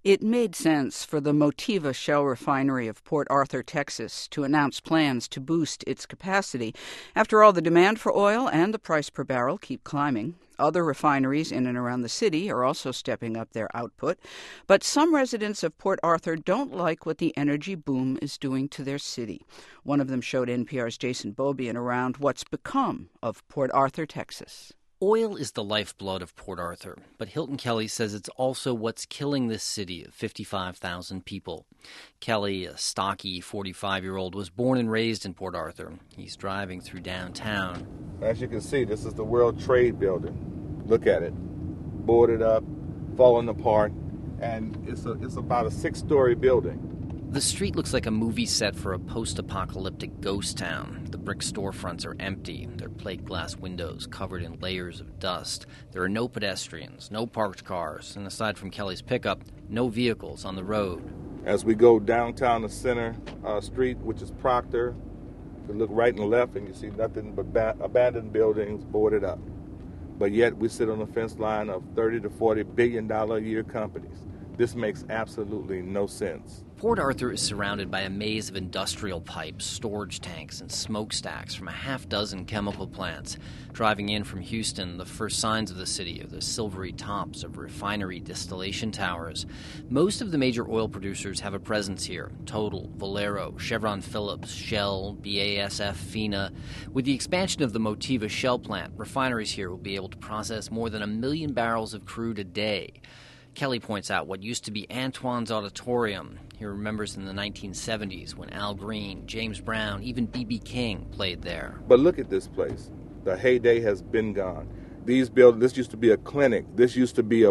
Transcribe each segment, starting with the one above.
It made sense for the Motiva Shell Refinery of Port Arthur, Texas, to announce plans to boost its capacity. After all, the demand for oil and the price per barrel keep climbing. Other refineries in and around the city are also stepping up their output. But some residents of Port Arthur don't like what the energy boom is doing to their city. One of them showed NPR's Jason Beaubien around what's become of Port Arthur, Texas. Oil is the lifeblood of Port Arthur, but Hilton Kelly says it's also what's killing this city of 55,000 people. Kelly, a stocky 45-year-old, was born and raised in Port Arthur. He's driving through downtown. As you can see, this is the World Trade Building. Look at it. Boarded up, falling apart, and it's about a 6-story building. The street looks like a movie set for a post-apocalyptic ghost town. The brick storefronts are empty, their plate glass windows covered in layers of dust. There are no pedestrians, no parked cars, and aside from Kelly's pickup, no vehicles on the road. As we go downtown the center street, which is Proctor, you look right and left and you see nothing but abandoned buildings boarded up. But yet we sit on a fence line of $30 to $40 billion a year companies. This makes absolutely no sense. Port Arthur is surrounded by a maze of industrial pipes, storage tanks, and smokestacks from a half-dozen chemical plants. Driving in from Houston, the first signs of the city are the silvery tops of refinery distillation towers. Most of the major oil producers have a presence here: Total, Valero, Chevron Phillips, Shell, BASF, FINA. With the expansion of the Motiva Shell plant, refineries here will be able to process more than 1 million barrels of crude a day. Kelly points out what used to be Antoine's Auditorium. He remembers in the 1970s when Al Green, James Brown, even B.B. King played there. But look at this place. The heyday has been gone. These buildings, this used to be a clinic. This used to be a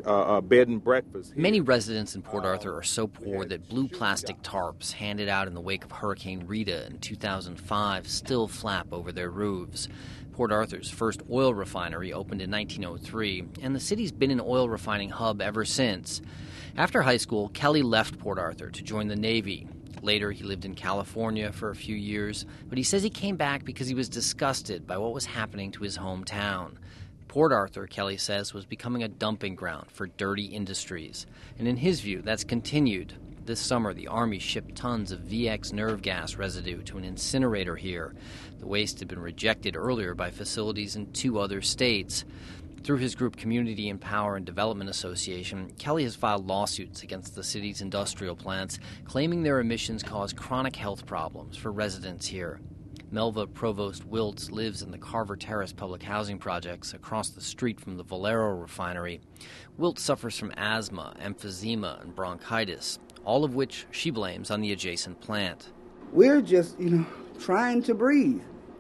bed and breakfast here. Many residents in Port Arthur are so poor that blue plastic tarps handed out in the wake of Hurricane Rita in 2005 still flap over their roofs. Port Arthur's first oil refinery opened in 1903, and the city's been an oil refining hub ever since. After high school, Kelly left Port Arthur to join the Navy. Later, he lived in California for a few years, but he says he came back because he was disgusted by what was happening to his hometown. Port Arthur, Kelly says, was becoming a dumping ground for dirty industries. And in his view, that's continued. This summer, the Army shipped tons of VX nerve gas residue to an incinerator here. The waste had been rejected earlier by facilities in 2 other states. Through his group Community and Power and Development Association, Kelly has filed lawsuits against the city's industrial plants, claiming their emissions cause chronic health problems for residents here. Melva Provost Wiltz lives in the Carver Terrace public housing projects across the street from the Valero refinery. Wiltz suffers from asthma, emphysema, and bronchitis, all of which she blames on the adjacent plant. We're just, trying to breathe.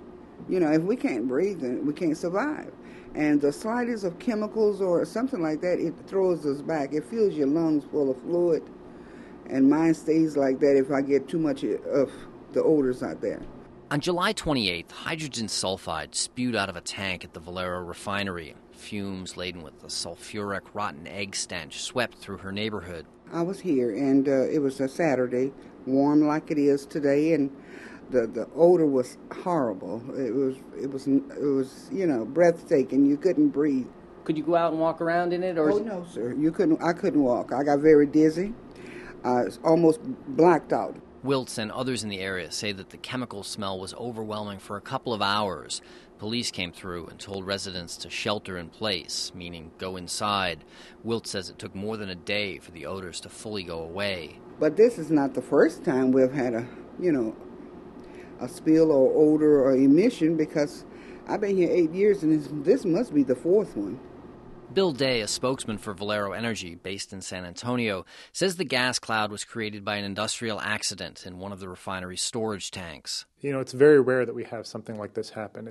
If we can't breathe, then we can't survive. And the slightest of chemicals or something like that, it throws us back. It fills your lungs full of fluid, and mine stays like that if I get too much of the odors out there. On July 28th, hydrogen sulfide spewed out of a tank at the Valero refinery. Fumes laden with the sulfuric rotten egg stench swept through her neighborhood. I was here, and it was a Saturday, warm like it is today, and the odor was horrible. It was breathtaking. You couldn't breathe. Could you go out and walk around in it? Oh no, sir. I couldn't walk. I got very dizzy. I almost blacked out. Wiltz and others in the area say that the chemical smell was overwhelming for a couple of hours. Police came through and told residents to shelter in place, meaning go inside. Wiltz says it took more than a day for the odors to fully go away. But this is not the first time we've had a spill or odor or emission, because I've been here 8 years and this must be the 4th one. Bill Day, a spokesman for Valero Energy based in San Antonio, says the gas cloud was created by an industrial accident in one of the refinery's storage tanks. It's very rare that we have something like this happen.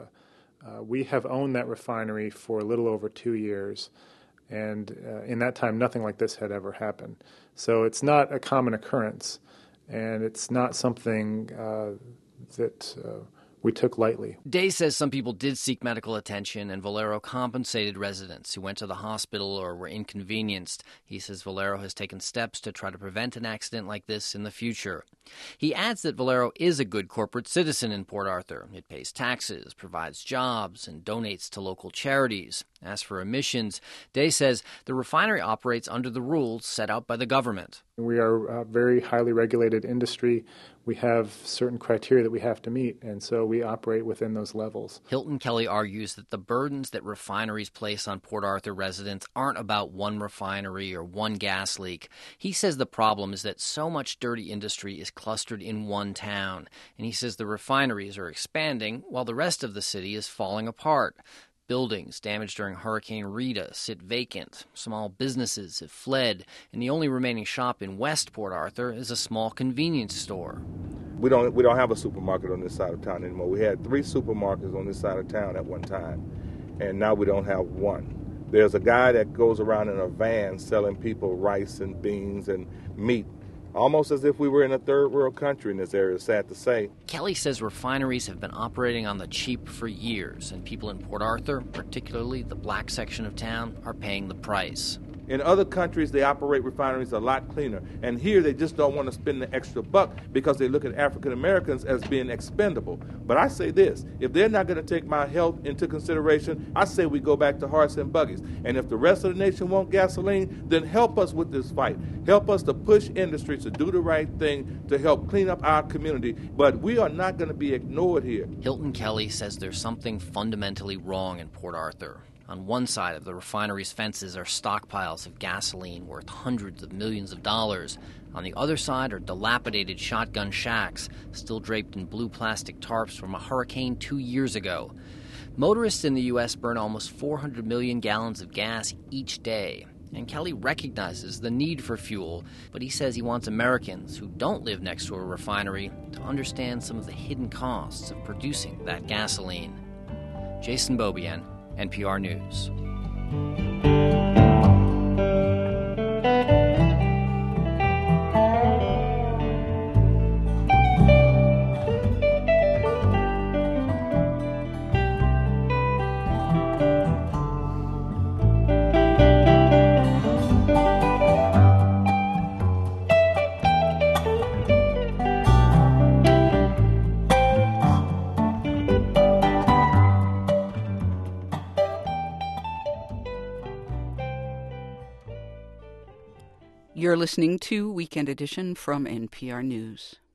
We have owned that refinery for a little over 2 years, and in that time nothing like this had ever happened. So it's not a common occurrence, and it's not something that we took lightly. Day says some people did seek medical attention, and Valero compensated residents who went to the hospital or were inconvenienced. He says Valero has taken steps to try to prevent an accident like this in the future. He adds that Valero is a good corporate citizen in Port Arthur. It pays taxes, provides jobs, and donates to local charities. As for emissions, Day says the refinery operates under the rules set out by the government. We are a very highly regulated industry. We have certain criteria that we have to meet, and so we operate within those levels. Hilton Kelly argues that the burdens that refineries place on Port Arthur residents aren't about one refinery or one gas leak. He says the problem is that so much dirty industry is clustered in one town, and he says the refineries are expanding while the rest of the city is falling apart. Buildings damaged during Hurricane Rita sit vacant. Small businesses have fled, and the only remaining shop in West Port Arthur is a small convenience store. We don't have a supermarket on this side of town anymore. We had 3 supermarkets on this side of town at one time, and now we don't have one. There's a guy that goes around in a van selling people rice and beans and meat, almost as if we were in a third world country in this area, sad to say. Kelly says refineries have been operating on the cheap for years, and people in Port Arthur, particularly the black section of town, are paying the price. In other countries, they operate refineries a lot cleaner. And here, they just don't want to spend the extra buck because they look at African Americans as being expendable. But I say this, if they're not going to take my health into consideration, I say we go back to horse and buggies. And if the rest of the nation want gasoline, then help us with this fight. Help us to push industry to do the right thing to help clean up our community. But we are not going to be ignored here. Hilton Kelly says there's something fundamentally wrong in Port Arthur. On one side of the refinery's fences are stockpiles of gasoline worth hundreds of millions of dollars. On the other side are dilapidated shotgun shacks, still draped in blue plastic tarps from a hurricane 2 years ago. Motorists in the U.S. burn almost 400 million gallons of gas each day. And Kelly recognizes the need for fuel, but he says he wants Americans who don't live next to a refinery to understand some of the hidden costs of producing that gasoline. Jason Beaubien, NPR News. You're listening to Weekend Edition from NPR News.